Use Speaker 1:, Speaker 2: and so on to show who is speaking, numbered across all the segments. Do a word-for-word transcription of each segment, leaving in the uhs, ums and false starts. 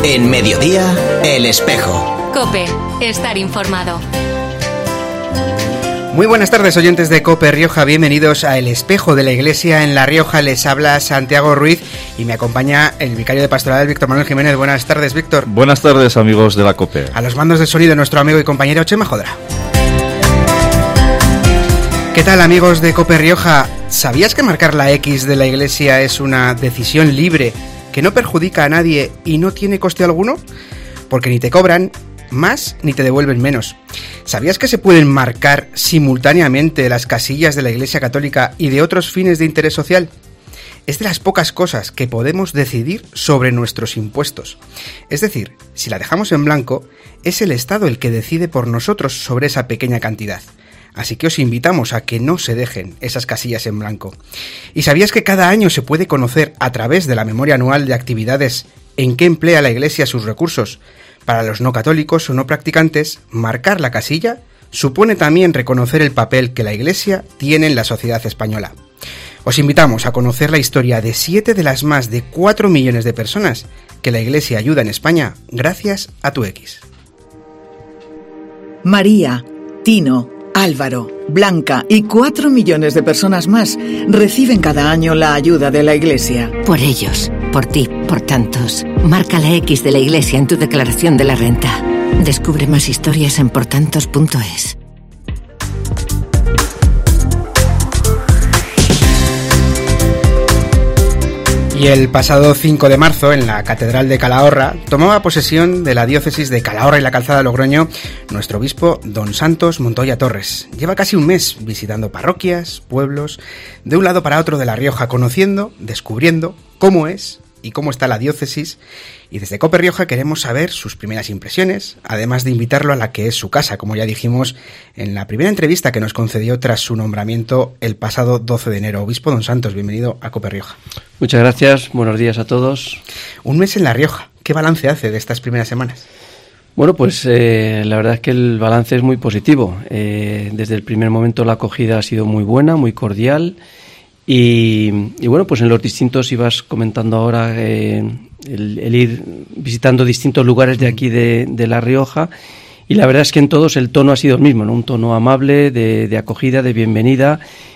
Speaker 1: En Mediodía, El Espejo.
Speaker 2: COPE, estar informado.
Speaker 3: Muy buenas tardes, oyentes de COPE Rioja, bienvenidos a El Espejo de la Iglesia en La Rioja. Les habla Santiago Ruiz y me acompaña el vicario de Pastoral, Víctor Manuel Jiménez. Buenas tardes, Víctor.
Speaker 4: Buenas tardes, amigos de la COPE.
Speaker 3: A los mandos de sonido, nuestro amigo y compañero Chema Jodra. ¿Qué tal, amigos de COPE Rioja? ¿Sabías que marcar la X de la Iglesia es una decisión libre que no perjudica a nadie y no tiene coste alguno? Porque ni te cobran más ni te devuelven menos. ¿Sabías que se pueden marcar simultáneamente las casillas de la Iglesia Católica y de otros fines de interés social? Es de las pocas cosas que podemos decidir sobre nuestros impuestos. Es decir, si la dejamos en blanco, es el Estado el que decide por nosotros sobre esa pequeña cantidad. Así que os invitamos a que no se dejen esas casillas en blanco. ¿Y sabías que cada año se puede conocer a través de la memoria anual de actividades en qué emplea la Iglesia sus recursos? Para los no católicos o no practicantes, marcar la casilla supone también reconocer el papel que la Iglesia tiene en la sociedad española. Os invitamos a conocer la historia de siete de las más de cuatro millones de personas que la Iglesia ayuda en España gracias a tu X.
Speaker 5: María, Tino, Álvaro, Blanca y cuatro millones de personas más reciben cada año la ayuda de la Iglesia.
Speaker 6: Por ellos, por ti, por tantos. Marca la X de la Iglesia en tu declaración de la renta. Descubre más historias en portantos punto es.
Speaker 3: Y el pasado cinco de marzo, en la Catedral de Calahorra, tomaba posesión de la diócesis de Calahorra y la Calzada de Logroño nuestro obispo don Santos Montoya Torres. Lleva casi un mes visitando parroquias, pueblos, de un lado para otro de La Rioja, conociendo, descubriendo cómo es y cómo está la diócesis. Y desde COPE Rioja queremos saber sus primeras impresiones, además de invitarlo a la que es su casa, como ya dijimos en la primera entrevista que nos concedió tras su nombramiento el pasado doce de enero. Obispo don Santos, bienvenido a COPE Rioja.
Speaker 7: Muchas gracias, buenos días a todos.
Speaker 3: Un mes en La Rioja, ¿qué balance hace de estas primeras semanas?
Speaker 7: Bueno, pues eh, la verdad es que el balance es muy positivo. Eh, desde el primer momento la acogida ha sido muy buena, muy cordial. Y, y bueno, pues en los distintos, ibas comentando ahora, eh, el, el ir visitando distintos lugares de aquí de, de La Rioja, y la verdad es que en todos el tono ha sido el mismo, ¿no? Un tono amable, de, de acogida, de bienvenida.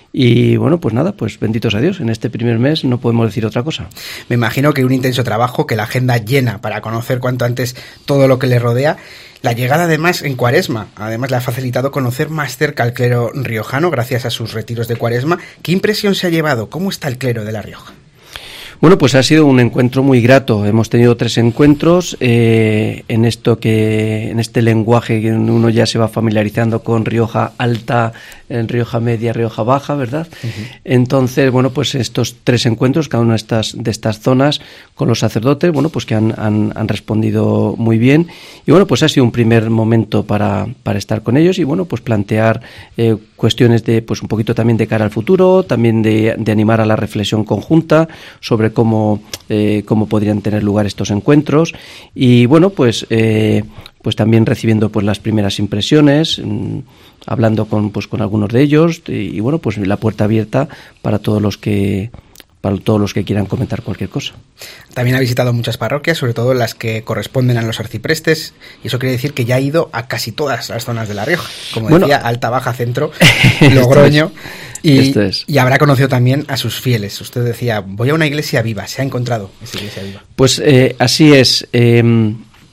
Speaker 7: Y bueno, pues nada, pues benditos a Dios, en este primer mes no podemos decir otra cosa.
Speaker 3: Me imagino que un intenso trabajo, que la agenda llena para conocer cuanto antes todo lo que le rodea. La llegada además en Cuaresma, además le ha facilitado conocer más cerca al clero riojano gracias a sus retiros de Cuaresma. ¿Qué impresión se ha llevado? ¿Cómo está el clero de La Rioja?
Speaker 7: Bueno, pues ha sido un encuentro muy grato. Hemos tenido tres encuentros eh, en esto que, en este lenguaje que uno ya se va familiarizando con Rioja Alta, en Rioja Media, Rioja Baja, ¿verdad? Uh-huh. Entonces, bueno, pues estos tres encuentros, cada una de estas, de estas zonas, con los sacerdotes, bueno, pues que han, han, han respondido muy bien. Y bueno, pues ha sido un primer momento para, para estar con ellos y bueno, pues plantear eh, cuestiones de, pues un poquito también de cara al futuro, también de, de animar a la reflexión conjunta sobre cómo, eh, cómo podrían tener lugar estos encuentros. Y bueno, pues eh, pues también recibiendo pues las primeras impresiones, mmm, hablando con pues con algunos de ellos y, y bueno, pues la puerta abierta para todos los que para todos los que quieran comentar cualquier cosa.
Speaker 3: También ha visitado muchas parroquias, sobre todo las que corresponden a los arciprestes, y eso quiere decir que ya ha ido a casi todas las zonas de La Rioja, como bueno, decía, Alta, Baja, Centro, Logroño, y, y habrá conocido también a sus fieles. Usted decía, voy a una iglesia viva, ¿se ha encontrado esa iglesia viva?
Speaker 7: Pues eh, así es. Eh,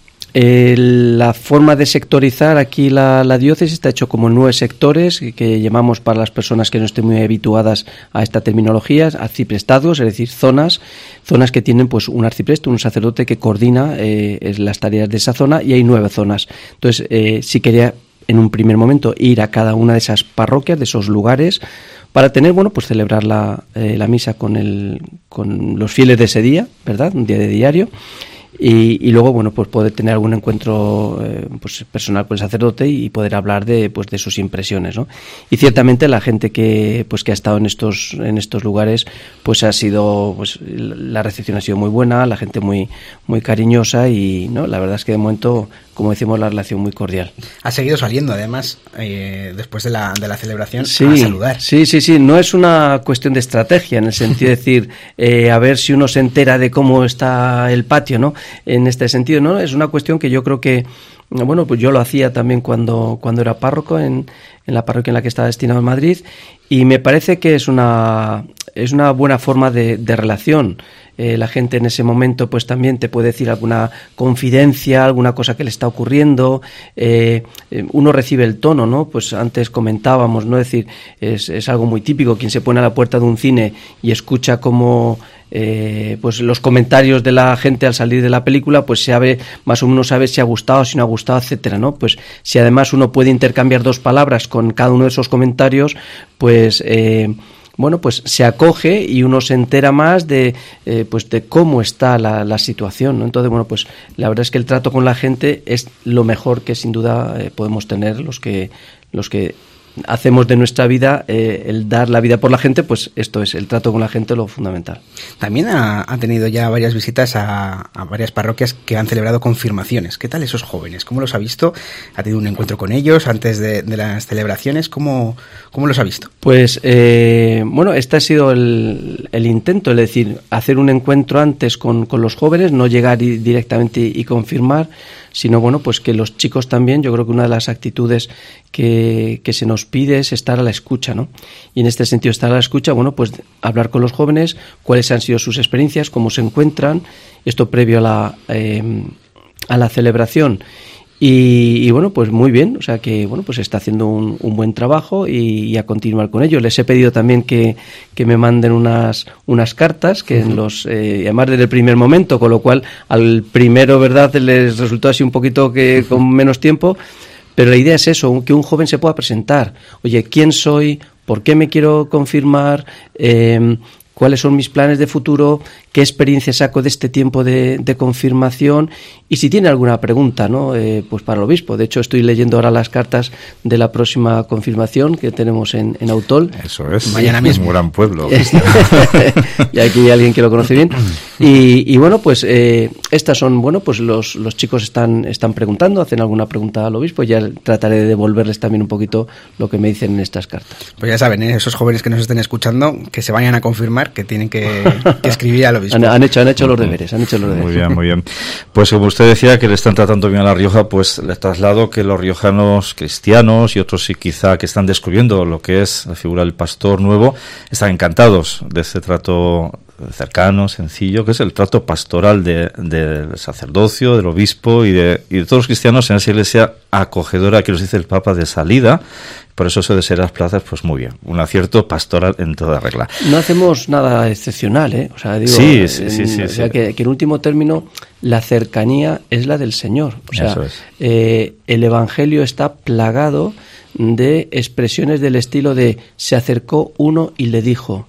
Speaker 7: Eh, la forma de sectorizar aquí la, la diócesis está hecho como nueve sectores que, que llamamos, para las personas que no estén muy habituadas a esta terminología, arciprestados, es decir, zonas, zonas que tienen pues un arcipreste, un sacerdote que coordina eh, las tareas de esa zona, y hay nueve zonas. Entonces, eh, sí quería en un primer momento ir a cada una de esas parroquias, de esos lugares, para tener, bueno, pues celebrar la, eh, la misa con el, con los fieles de ese día, ¿verdad? Un día de diario. Y, y luego, bueno, pues poder tener algún encuentro eh, pues personal con el sacerdote y poder hablar de pues de sus impresiones, ¿no? Y ciertamente la gente que pues que ha estado en estos en estos lugares pues ha sido pues la recepción ha sido muy buena, la gente muy muy cariñosa y no, la verdad es que de momento, como decimos, la relación muy cordial.
Speaker 3: Ha seguido saliendo además eh, después de la de la celebración
Speaker 7: sí,
Speaker 3: a saludar.
Speaker 7: Sí, sí, sí, no es una cuestión de estrategia en el sentido de decir eh, a ver si uno se entera de cómo está el patio, ¿no? en este sentido, ¿no? Es una cuestión que yo creo que, bueno, pues yo lo hacía también cuando, cuando era párroco en, en la parroquia en la que estaba destinado en Madrid, y me parece que es una, es una buena forma de, de relación. Eh, la gente en ese momento pues también te puede decir alguna confidencia, alguna cosa que le está ocurriendo, eh, uno recibe el tono, ¿no? Pues antes comentábamos, ¿no? Es decir, es, es algo muy típico, quien se pone a la puerta de un cine y escucha como eh, pues los comentarios de la gente al salir de la película, pues sabe, más o menos sabe si ha gustado, si no ha gustado, etcétera, ¿no? Pues si además uno puede intercambiar dos palabras con cada uno de esos comentarios, pues eh, bueno, pues se acoge y uno se entera más de eh, pues de cómo está la, la situación, ¿no? Entonces, bueno, pues la verdad es que el trato con la gente es lo mejor que sin duda eh, podemos tener los que los que hacemos de nuestra vida, eh, el dar la vida por la gente, pues esto es, el trato con la gente, lo fundamental.
Speaker 3: También ha, ha tenido ya varias visitas a, a varias parroquias que han celebrado confirmaciones. ¿Qué tal esos jóvenes? ¿Cómo los ha visto? ¿Ha tenido un encuentro con ellos antes de, de las celebraciones? ¿Cómo, cómo los ha visto?
Speaker 7: Pues, eh, bueno, este ha sido el, el intento, es decir, hacer un encuentro antes con, con los jóvenes, no llegar y, directamente y, y confirmar, sino, bueno, pues que los chicos también, yo creo que una de las actitudes que, que se nos pide es estar a la escucha, ¿no? Y en este sentido, estar a la escucha, bueno, pues hablar con los jóvenes, cuáles han sido sus experiencias, cómo se encuentran, esto previo a la, eh, a la celebración. Y, y bueno, pues muy bien, o sea que bueno, pues está haciendo un, un buen trabajo y, y a continuar con ello. Les he pedido también que, que me manden unas, unas cartas, que uh-huh. en los, eh, además desde el primer momento, con lo cual al primero, ¿verdad?, les resultó así un poquito que con menos tiempo, pero la idea es eso, que un joven se pueda presentar. Oye, ¿quién soy? ¿Por qué me quiero confirmar? Eh, ¿Cuáles son mis planes de futuro? ¿Qué experiencia saco de este tiempo de, de confirmación? Y si tiene alguna pregunta, ¿no? Eh, pues para el obispo. De hecho, estoy leyendo ahora las cartas de la próxima confirmación que tenemos en, en Autol.
Speaker 4: Eso es.
Speaker 3: Mañana mismo.
Speaker 4: Un gran pueblo.
Speaker 7: Y aquí hay alguien que lo conoce bien. Y, y bueno, pues eh, estas son, bueno, pues los, los chicos están, están preguntando, hacen alguna pregunta al obispo. Ya trataré de devolverles también un poquito lo que me dicen en estas cartas.
Speaker 3: Pues ya saben, ¿eh? Esos jóvenes que nos estén escuchando, que se vayan a confirmar, que tienen que, que escribir al obispo.
Speaker 7: Han, han, hecho, han hecho los deberes, han hecho los deberes.
Speaker 4: Muy bien, muy bien. Pues como usted decía que le están tratando bien a La Rioja, pues le traslado que los riojanos cristianos y otros sí quizá que están descubriendo lo que es la figura del pastor nuevo, están encantados de este trato cercano, sencillo, que es el trato pastoral de, del sacerdocio, del obispo y de, y de todos los cristianos en esa iglesia acogedora que nos dice el Papa de salida. Por eso eso de ser las plazas, pues muy bien, un acierto pastoral en toda regla.
Speaker 7: No hacemos nada excepcional, ¿eh? O sea, digo,
Speaker 4: sí, sí, sí,
Speaker 7: en,
Speaker 4: sí,
Speaker 7: o sea
Speaker 4: sí.
Speaker 7: Que, que en último término la cercanía es la del Señor. O sea,
Speaker 4: eso es.
Speaker 7: eh, el Evangelio está plagado de expresiones del estilo de se acercó uno y le dijo,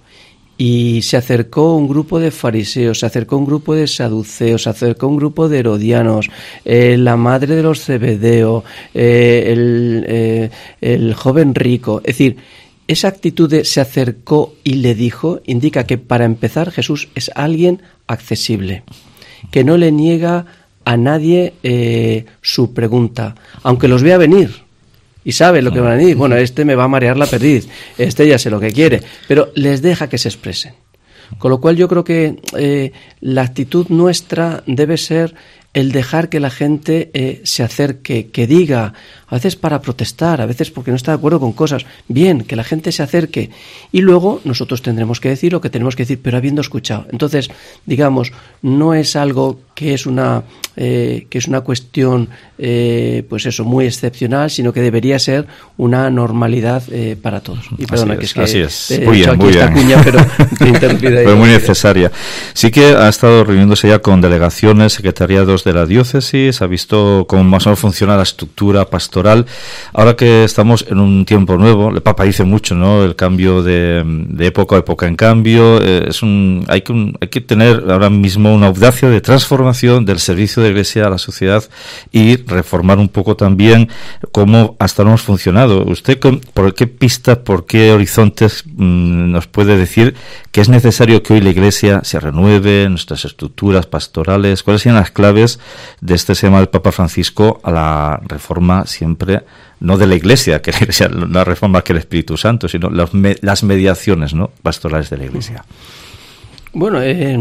Speaker 7: y se acercó un grupo de fariseos, se acercó un grupo de saduceos, se acercó un grupo de herodianos, eh, la madre de los Zebedeo, eh, el, eh, el joven rico. Es decir, esa actitud de se acercó y le dijo indica que para empezar Jesús es alguien accesible, que no le niega a nadie eh, su pregunta, aunque los vea venir. Y sabe lo que van a decir. Bueno, este me va a marear la perdiz, este ya sé lo que quiere, pero les deja que se expresen. Con lo cual yo creo que eh, la actitud nuestra debe ser el dejar que la gente eh, se acerque, que diga, a veces para protestar, a veces porque no está de acuerdo con cosas, bien, que la gente se acerque, y luego nosotros tendremos que decir lo que tenemos que decir, pero habiendo escuchado. Entonces, digamos, no es algo que es una eh, que es una cuestión eh, pues eso, muy excepcional, sino que debería ser una normalidad eh, para todos. Y perdona,
Speaker 4: así es,
Speaker 7: que es
Speaker 4: así
Speaker 7: que
Speaker 4: es.
Speaker 7: he
Speaker 4: Muy
Speaker 7: hecho
Speaker 4: bien,
Speaker 7: aquí
Speaker 4: muy
Speaker 7: esta
Speaker 4: bien.
Speaker 7: cuña, pero te he interrumpido ahí.
Speaker 4: Pero muy necesaria. Sí que ha estado reuniéndose ya con delegaciones, secretariados de la diócesis, ha visto cómo más o menos funciona la estructura pastoral. Ahora que estamos en un tiempo nuevo, el Papa dice mucho, ¿no? El cambio de, de época a época en cambio, eh, es un, hay que un, hay que tener ahora mismo una audacia de transformación del servicio de Iglesia a la sociedad y reformar un poco también cómo hasta ahora hemos funcionado. ¿Usted por qué pistas, por qué horizontes mmm, nos puede decir que es necesario que hoy la Iglesia se renueve, nuestras estructuras pastorales? ¿Cuáles serían las claves de este tema del Papa Francisco a la reforma siempre, no de la Iglesia, que la Iglesia, la reforma que el Espíritu Santo, sino las, me, las mediaciones, ¿no?, pastorales de la Iglesia?
Speaker 7: Bueno, eh,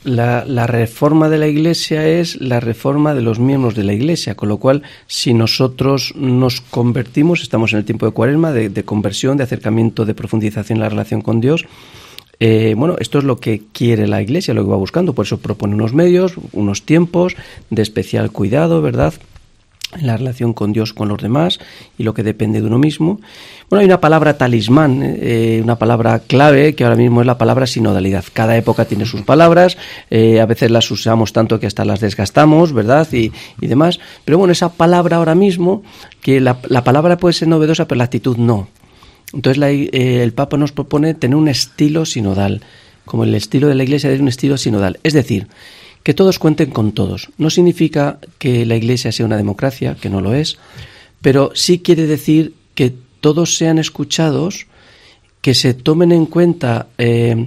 Speaker 7: La, la reforma de la Iglesia es la reforma de los miembros de la Iglesia, con lo cual, si nosotros nos convertimos, estamos en el tiempo de Cuaresma, de, de conversión, de acercamiento, de profundización en la relación con Dios. Eh, bueno, esto es lo que quiere la Iglesia, lo que va buscando, por eso propone unos medios, unos tiempos de especial cuidado, ¿verdad?, en la relación con Dios, con los demás y lo que depende de uno mismo. Bueno, hay una palabra talismán, eh, una palabra clave que ahora mismo es la palabra sinodalidad. Cada época tiene sus palabras, eh, a veces las usamos tanto que hasta las desgastamos, ¿verdad?, y, y demás. Pero bueno, esa palabra ahora mismo, que la, la palabra puede ser novedosa, pero la actitud no. Entonces la, eh, el Papa nos propone tener un estilo sinodal, como el estilo de la Iglesia es un estilo sinodal. Es decir, que todos cuenten con todos. No significa que la Iglesia sea una democracia, que no lo es, pero sí quiere decir que todos sean escuchados, que se tomen en cuenta eh,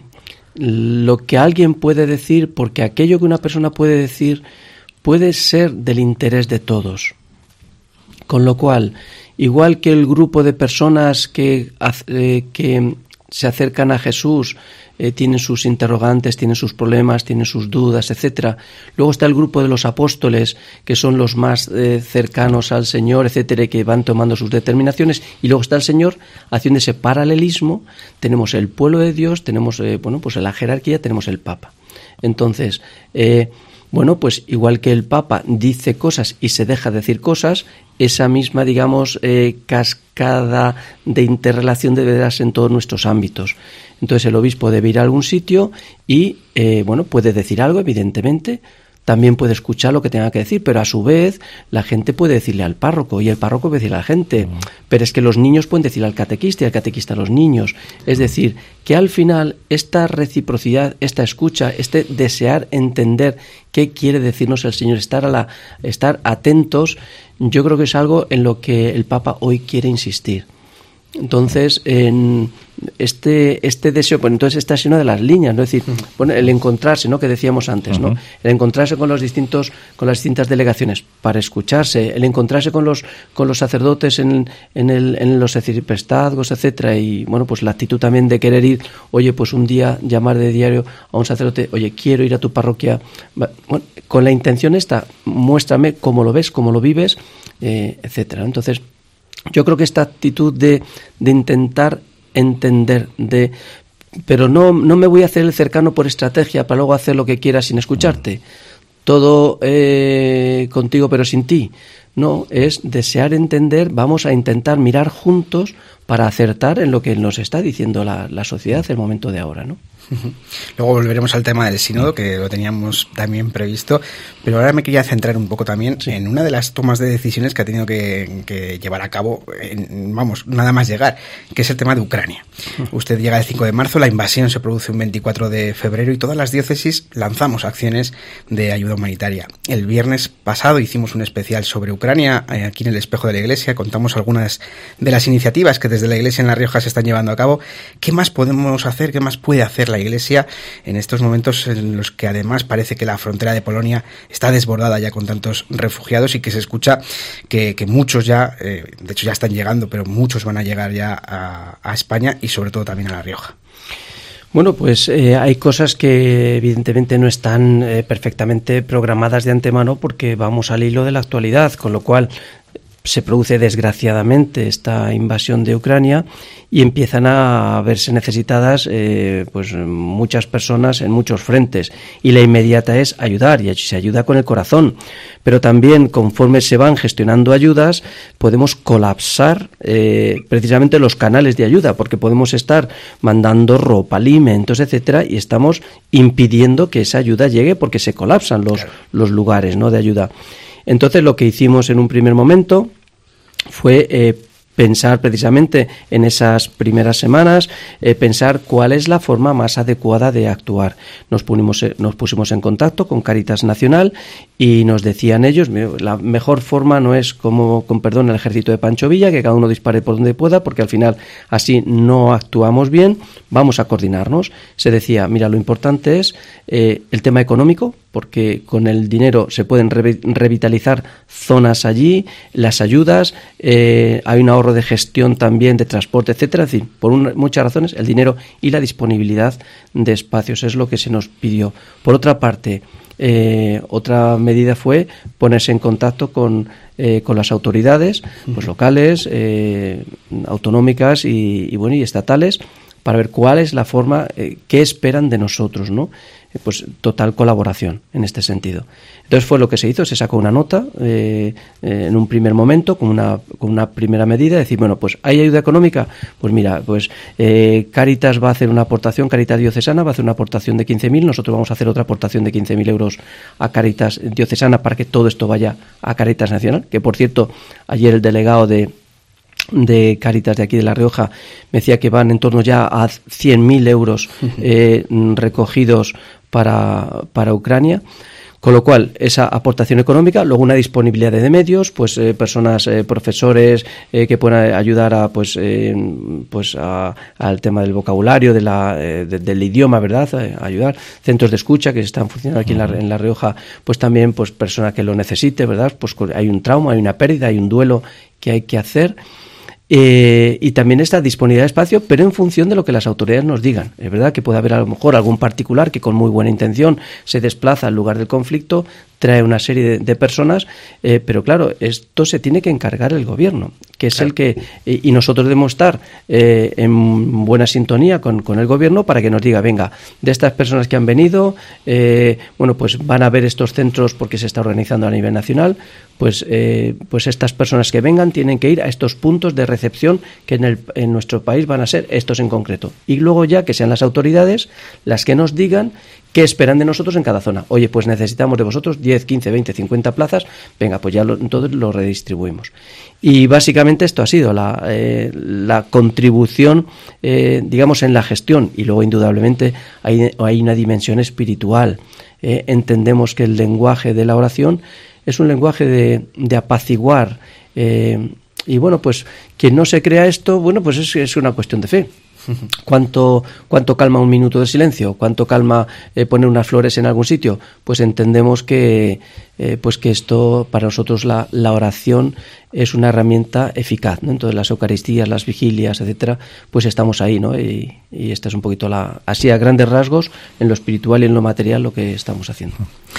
Speaker 7: lo que alguien puede decir, porque aquello que una persona puede decir puede ser del interés de todos. Con lo cual, igual que el grupo de personas que, eh, que se acercan a Jesús Eh, tienen sus interrogantes, tienen sus problemas, tienen sus dudas, etcétera. Luego está el grupo de los apóstoles, que son los más eh, cercanos al Señor, etcétera, y que van tomando sus determinaciones. Y luego está el Señor haciendo ese paralelismo. Tenemos el pueblo de Dios, tenemos, eh, bueno, pues en la jerarquía tenemos el Papa. Entonces, eh, bueno, pues igual que el Papa dice cosas y se deja decir cosas, esa misma, digamos, eh, cascada de interrelación debe darse en todos nuestros ámbitos. Entonces el obispo debe ir a algún sitio y, eh, bueno, puede decir algo, evidentemente, también puede escuchar lo que tenga que decir, pero a su vez la gente puede decirle al párroco y el párroco puede decirle a la gente, uh-huh. Pero es que los niños pueden decirle al catequista y el catequista a los niños. Es decir, que al final esta reciprocidad, esta escucha, este desear entender qué quiere decirnos el Señor, estar a la, estar atentos, yo creo que es algo en lo que el Papa hoy quiere insistir. Entonces, en este este deseo, pues entonces esta es una de las líneas, ¿no? Es decir, bueno, el encontrarse, ¿no?, que decíamos antes, ¿no? Uh-huh. El encontrarse con los distintos, con las distintas delegaciones para escucharse, el encontrarse con los con los sacerdotes en, en el en los arciprestazgos, etcétera, y bueno, pues la actitud también de querer ir, oye, pues un día llamar de diario a un sacerdote, oye, quiero ir a tu parroquia, bueno, con la intención esta, muéstrame cómo lo ves, cómo lo vives, eh, etcétera. Entonces, yo creo que esta actitud de, de intentar entender, de pero no, no me voy a hacer el cercano por estrategia para luego hacer lo que quiera sin escucharte, todo eh, contigo pero sin ti. No, es desear entender, vamos a intentar mirar juntos para acertar en lo que nos está diciendo la, la sociedad en el momento de ahora, ¿no?
Speaker 3: Luego volveremos al tema del sínodo, que lo teníamos también previsto, pero ahora me quería centrar un poco también sí. en una de las tomas de decisiones que ha tenido que, que llevar a cabo, en, vamos, nada más llegar, que es el tema de Ucrania. Uh-huh. Usted llega el cinco de marzo, la invasión se produce un veinticuatro de febrero y todas las diócesis lanzamos acciones de ayuda humanitaria. El viernes pasado hicimos un especial sobre Ucrania, eh, aquí en el Espejo de la Iglesia, contamos algunas de las iniciativas que desde la Iglesia en La Rioja se están llevando a cabo. ¿Qué más podemos hacer? ¿Qué más puede hacer la Iglesia en estos momentos en los que además parece que la frontera de Polonia está desbordada ya con tantos refugiados y que se escucha que, que muchos ya, eh, de hecho ya están llegando, pero muchos van a llegar ya a, a España y sobre todo también a La Rioja?
Speaker 7: Bueno, pues eh, hay cosas que evidentemente no están eh, perfectamente programadas de antemano porque vamos al hilo de la actualidad, con lo cual se produce desgraciadamente esta invasión de Ucrania y empiezan a verse necesitadas eh, pues muchas personas en muchos frentes, y la inmediata es ayudar, y se ayuda con el corazón, pero también conforme se van gestionando ayudas podemos colapsar eh, precisamente los canales de ayuda, porque podemos estar mandando ropa, alimentos, etcétera, y estamos impidiendo que esa ayuda llegue porque se colapsan los, claro. los lugares, ¿no?, de ayuda. Entonces lo que hicimos en un primer momento fue eh, pensar precisamente en esas primeras semanas, eh, pensar cuál es la forma más adecuada de actuar. Nos pusimos, nos pusimos en contacto con Cáritas Nacional Y nos decían ellos, la mejor forma no es como, con perdón, el ejército de Pancho Villa, que cada uno dispare por donde pueda, porque al final así no actuamos bien, vamos a coordinarnos. Se decía, mira, lo importante es eh, el tema económico, porque con el dinero se pueden re- revitalizar zonas allí, las ayudas, eh, hay un ahorro de gestión también, de transporte, etcétera. Es decir, por un, muchas razones, el dinero y la disponibilidad de espacios es lo que se nos pidió. Por otra parte, Eh, otra medida fue ponerse en contacto con, eh, con las autoridades pues locales, eh, autonómicas y, y, bueno, y estatales, para ver cuál es la forma, eh, qué esperan de nosotros, ¿no? Eh, pues total colaboración en este sentido. Entonces fue lo que se hizo, se sacó una nota eh, eh, en un primer momento con una, con una primera medida, decir, bueno, pues ¿hay ayuda económica? Pues mira, pues eh, Cáritas va a hacer una aportación, Cáritas Diocesana va a hacer una aportación de quince mil, nosotros vamos a hacer otra aportación de quince mil euros a Cáritas Diocesana para que todo esto vaya a Cáritas Nacional, que por cierto, ayer el delegado de de Cáritas de aquí de La Rioja me decía que van en torno ya a cien mil euros eh, recogidos para, para Ucrania. Con lo cual, esa aportación económica, luego una disponibilidad de medios, pues eh, personas, eh, profesores eh, que puedan ayudar a, pues, eh, pues a, al tema del vocabulario, de la, eh, de, del idioma, ¿verdad? A ayudar. Centros de escucha que están funcionando aquí en la, en la Rioja, pues también, pues persona que lo necesite, ¿verdad? Pues hay un trauma, hay una pérdida, hay un duelo que hay que hacer. Eh, y también esta disponibilidad de espacio, pero en función de lo que las autoridades nos digan. Es verdad que puede haber a lo mejor algún particular que con muy buena intención se desplaza al lugar del conflicto, trae una serie de, de personas, eh, pero claro, esto se tiene que encargar el gobierno, que es claro. el que, eh, y nosotros debemos estar eh, en buena sintonía con, con el gobierno para que nos diga, venga, de estas personas que han venido, eh, bueno, pues van a ver estos centros porque se está organizando a nivel nacional, pues eh, pues estas personas que vengan tienen que ir a estos puntos de recepción que en, el, en nuestro país van a ser estos en concreto. Y luego ya que sean las autoridades las que nos digan qué esperan de nosotros en cada zona. Oye, pues necesitamos de vosotros diez, quince, veinte, cincuenta plazas, venga, pues ya lo, entonces lo redistribuimos. Y básicamente esto ha sido la, eh, la contribución, eh, digamos, en la gestión, y luego indudablemente hay, hay una dimensión espiritual. Eh, entendemos que el lenguaje de la oración es un lenguaje de, de apaciguar, eh, y bueno, pues quien no se crea esto, bueno, pues es, es una cuestión de fe. ¿Cuánto, cuánto calma un minuto de silencio? ¿Cuánto calma eh, poner unas flores en algún sitio? Pues entendemos que, eh, pues que esto, para nosotros la, la oración es una herramienta eficaz, ¿no? Entonces las Eucaristías, las vigilias, etcétera, pues estamos ahí, ¿no? Y, y esta es un poquito la, así a grandes rasgos, en lo espiritual y en lo material, lo que estamos haciendo.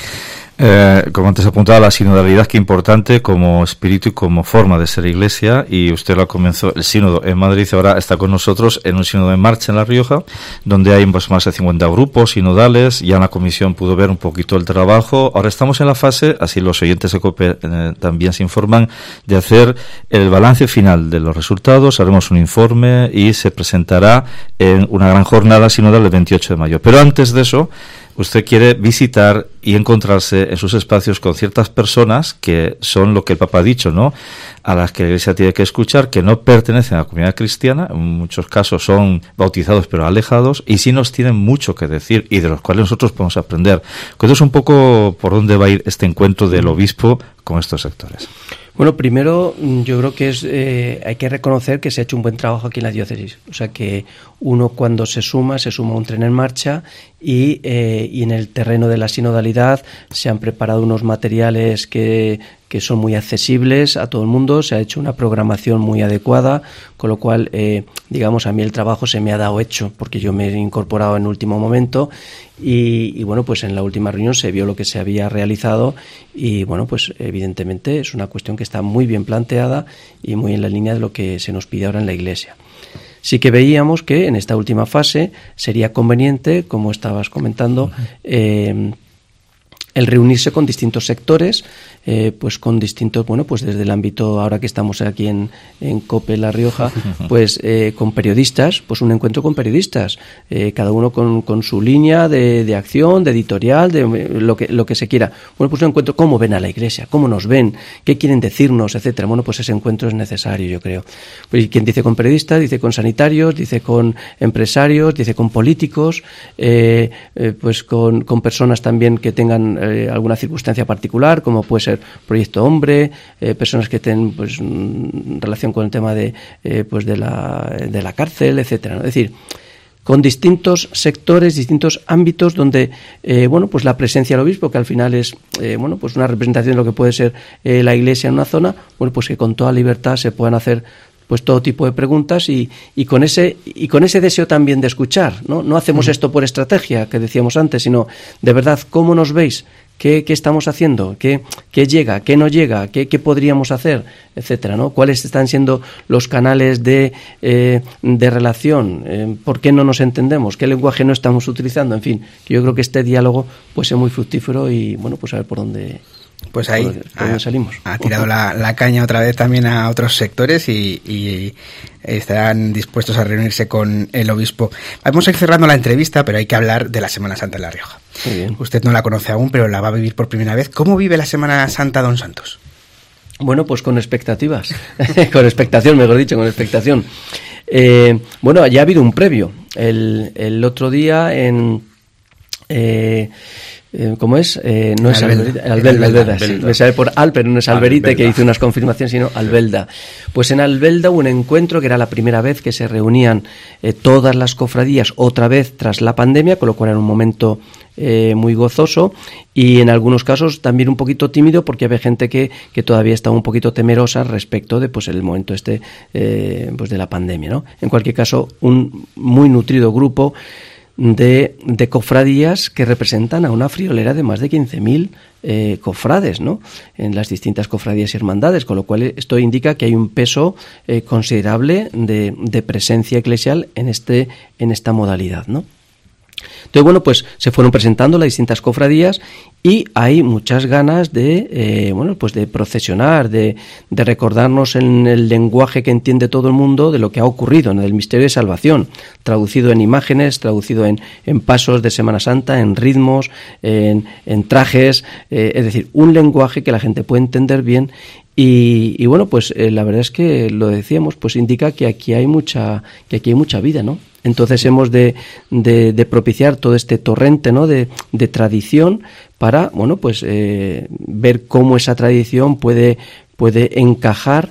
Speaker 4: Eh, como antes apuntaba, la sinodalidad, que importante como espíritu y como forma de ser iglesia, y usted lo comenzó, el sínodo en Madrid, ahora está con nosotros en un sínodo en marcha en La Rioja, donde hay pues, más de cincuenta grupos sinodales, ya la comisión pudo ver un poquito el trabajo. Ahora estamos en la fase, así los oyentes de COPE eh, también se informan, de hacer el balance final de los resultados, haremos un informe y se presentará en una gran jornada sinodal el veintiocho de mayo. Pero antes de eso, usted quiere visitar y encontrarse en sus espacios con ciertas personas que son lo que el Papa ha dicho, ¿no? A las que la Iglesia tiene que escuchar, que no pertenecen a la comunidad cristiana, en muchos casos son bautizados pero alejados, y sí nos tienen mucho que decir y de los cuales nosotros podemos aprender. Cuéntanos un poco por dónde va a ir este encuentro del obispo con estos sectores.
Speaker 7: Bueno, primero yo creo que es eh, hay que reconocer que se ha hecho un buen trabajo aquí en la diócesis. O sea que uno cuando se suma, se suma a un tren en marcha y, eh, y en el terreno de la sinodalidad se han preparado unos materiales que, que son muy accesibles a todo el mundo, se ha hecho una programación muy adecuada, con lo cual, eh, digamos, a mí el trabajo se me ha dado hecho, porque yo me he incorporado en último momento y, y bueno, pues en la última reunión se vio lo que se había realizado y bueno, pues evidentemente es una cuestión que está muy bien planteada y muy en la línea de lo que se nos pide ahora en la Iglesia. Sí que veíamos que en esta última fase sería conveniente, como estabas comentando, eh, el reunirse con distintos sectores, eh, pues con distintos, bueno, pues desde el ámbito, ahora que estamos aquí en, en COPE La Rioja, pues eh, con periodistas, pues un encuentro con periodistas, eh, cada uno con, con su línea de, de acción, de editorial, de lo que, lo que se quiera. Bueno, pues un encuentro, cómo ven a la Iglesia, cómo nos ven, qué quieren decirnos, etcétera. Bueno, pues ese encuentro es necesario, yo creo. Pues quien dice con periodistas, dice con sanitarios, dice con empresarios, dice con políticos, eh, eh, pues con, con personas también que tengan eh, alguna circunstancia particular, como puede ser Proyecto Hombre, eh, personas que tienen pues relación con el tema de eh, pues de la de la cárcel, etcétera, ¿no? Es decir, con distintos sectores, distintos ámbitos donde, eh, bueno, pues la presencia del obispo, que al final es, eh, bueno, pues una representación de lo que puede ser eh, la Iglesia en una zona, bueno, pues que con toda libertad se puedan hacer pues todo tipo de preguntas y, y con ese y con ese deseo también de escuchar, ¿no? No hacemos esto por estrategia, que decíamos antes, sino de verdad, ¿cómo nos veis? ¿Qué, qué estamos haciendo? ¿Qué, qué llega? ¿Qué no llega? ¿Qué, qué podríamos hacer? Etcétera, ¿no? ¿Cuáles están siendo los canales de, eh, de relación? Eh, ¿Por qué no nos entendemos? ¿Qué lenguaje no estamos utilizando? En fin, yo creo que este diálogo puede ser muy fructífero y, bueno, pues a ver por dónde...
Speaker 3: Pues ahí
Speaker 7: ha, salimos.
Speaker 3: ha tirado la, la caña otra vez también a otros sectores y, y estarán dispuestos a reunirse con el obispo. Vamos a ir cerrando la entrevista, pero hay que hablar de la Semana Santa en La Rioja.
Speaker 7: Muy bien.
Speaker 3: Usted no la conoce aún, pero la va a vivir por primera vez. ¿Cómo vive la Semana Santa don Santos?
Speaker 7: Bueno, pues con expectativas, con expectación, mejor dicho, con expectación. Eh, bueno, ya ha habido un previo. El, el otro día en... Eh, ¿Cómo es? Eh, no es Alberita, Albelda, Albelda, sí. Me sale por Al, pero no es Alberita, que hizo unas confirmaciones, sino Albelda. Pues en Albelda hubo un encuentro que era la primera vez que se reunían eh, todas las cofradías otra vez tras la pandemia, con lo cual era un momento eh, muy gozoso y en algunos casos también un poquito tímido porque había gente que, que todavía estaba un poquito temerosa respecto de pues el momento este eh, pues de la pandemia, ¿no? En cualquier caso, un muy nutrido grupo De, de cofradías que representan a una friolera de más de quince mil eh, cofrades, ¿no? En las distintas cofradías y hermandades, con lo cual esto indica que hay un peso eh, considerable de, de presencia eclesial en este en esta modalidad, ¿no? Entonces, bueno, pues se fueron presentando las distintas cofradías y hay muchas ganas de, eh, bueno, pues de procesionar, de, de recordarnos en el lenguaje que entiende todo el mundo de lo que ha ocurrido en el misterio de salvación, traducido en imágenes, traducido en, en pasos de Semana Santa, en ritmos, en, en trajes, eh, es decir, un lenguaje que la gente puede entender bien. Y, y bueno, pues eh, la verdad es que lo decíamos, pues indica que aquí hay mucha, que aquí hay mucha vida, ¿no? Entonces hemos de, de, de propiciar todo este torrente, ¿no? De, de tradición para, bueno, pues eh, ver cómo esa tradición puede, puede encajar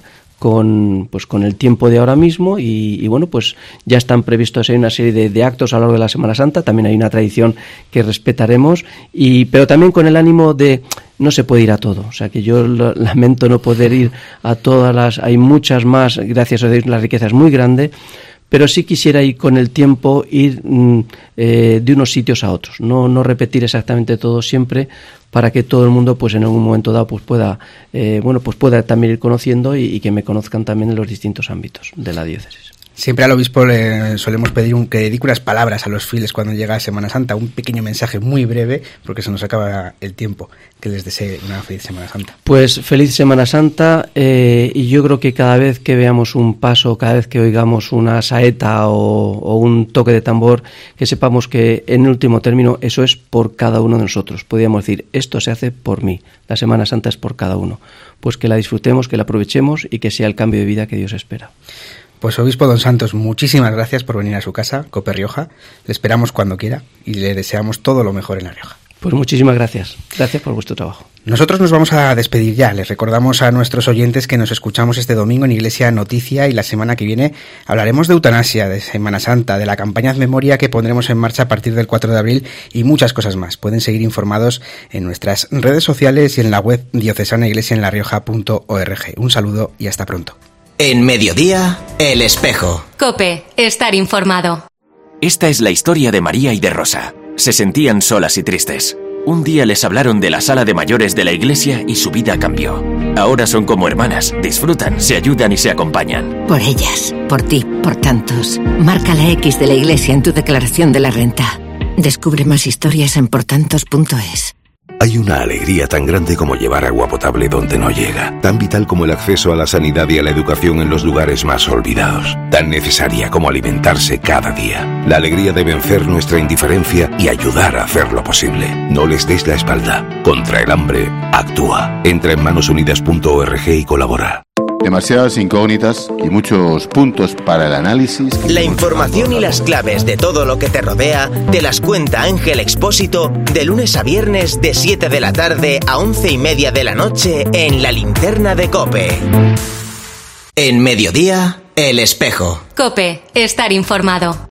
Speaker 7: con pues con el tiempo de ahora mismo y, y bueno, pues ya están previstos hay una serie de, de actos a lo largo de la Semana Santa, también hay una tradición que respetaremos, y pero también con el ánimo de no se puede ir a todo, o sea que yo lo, lamento no poder ir a todas las, hay muchas más, gracias a Dios la riqueza es muy grande, pero sí quisiera ir con el tiempo, ir mm, eh, de unos sitios a otros, no, no repetir exactamente todo siempre, para que todo el mundo pues en algún momento dado pues pueda eh, bueno pues pueda también ir conociendo y, y que me conozcan también en los distintos ámbitos de la diócesis.
Speaker 3: Siempre al obispo le solemos pedir un, que dedique unas palabras a los fieles cuando llega Semana Santa, un pequeño mensaje muy breve, porque se nos acaba el tiempo. Que les desee una feliz Semana Santa.
Speaker 7: Pues feliz Semana Santa, eh, y yo creo que cada vez que veamos un paso, cada vez que oigamos una saeta o, o un toque de tambor, que sepamos que en último término eso es por cada uno de nosotros. Podríamos decir, esto se hace por mí, la Semana Santa es por cada uno. Pues que la disfrutemos, que la aprovechemos y que sea el cambio de vida que Dios espera.
Speaker 3: Pues obispo don Santos, muchísimas gracias por venir a su casa, Cope Rioja. Le esperamos cuando quiera y le deseamos todo lo mejor en La Rioja.
Speaker 7: Pues muchísimas gracias. Gracias por vuestro trabajo.
Speaker 3: Nosotros nos vamos a despedir ya. Les recordamos a nuestros oyentes que nos escuchamos este domingo en Iglesia Noticia y la semana que viene hablaremos de eutanasia, de Semana Santa, de la campaña de memoria que pondremos en marcha a partir del cuatro de abril y muchas cosas más. Pueden seguir informados en nuestras redes sociales y en la web diocesana iglesia en la rioja punto org. Un saludo y hasta pronto.
Speaker 1: En Mediodía, El Espejo.
Speaker 2: COPE, estar informado.
Speaker 8: Esta es la historia de María y de Rosa. Se sentían solas y tristes. Un día les hablaron de la sala de mayores de la iglesia y su vida cambió. Ahora son como hermanas, disfrutan, se ayudan y se acompañan.
Speaker 6: Por ellas, por ti, por tantos. Marca la X de la iglesia en tu declaración de la renta. Descubre más historias en portantos punto es.
Speaker 9: Hay una alegría tan grande como llevar agua potable donde no llega, tan vital como el acceso a la sanidad y a la educación en los lugares más olvidados, tan necesaria como alimentarse cada día. La alegría de vencer nuestra indiferencia y ayudar a hacer lo posible. No les des la espalda. Contra el hambre, actúa. Entra en manos unidas punto org y colabora.
Speaker 10: demasiadas incógnitas y muchos puntos para el análisis.
Speaker 1: La información y las claves de todo lo que te rodea te las cuenta Ángel Expósito de lunes a viernes de siete de la tarde a once y media de la noche en La Linterna de COPE. En Mediodía, El Espejo.
Speaker 2: COPE, estar informado.